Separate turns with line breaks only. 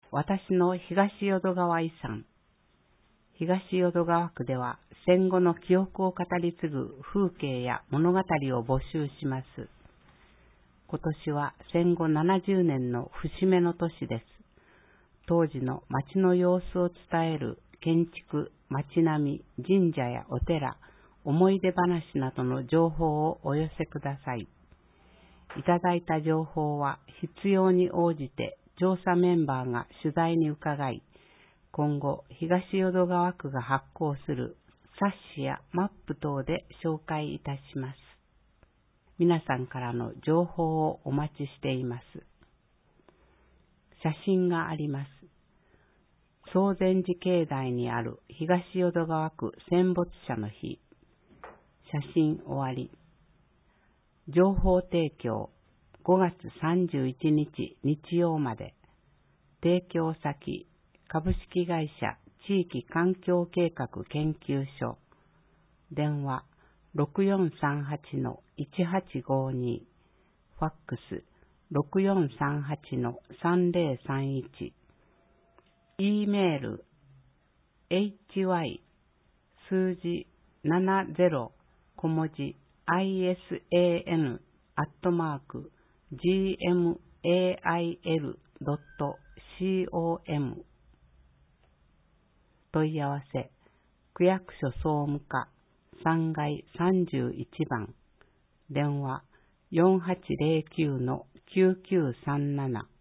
私の東淀川遺産。東淀川区では戦後の記憶を語り継ぐ風景や物語を募集します。今年は戦後70年の節目の年です。当時の町の様子を伝える建築、町並み、神社やお寺、思い出話などの情報をお寄せください。いただいた情報は必要に応じて調査メンバーが取材に伺い、今後東淀川区が発行する冊子やマップ等で紹介いたします。皆さんからの情報をお待ちしています。写真があります。総禅寺境内にある東淀川区戦没者の日。写真終わり。情報提供5月31日日曜まで。提供先株式会社地域環境計画研究所。電話6438-1852。ファックス6438-3031。E メール hy 数字70小文字 isan@gmail.com 問い合わせ区役所総務課3階31番電話4809-9937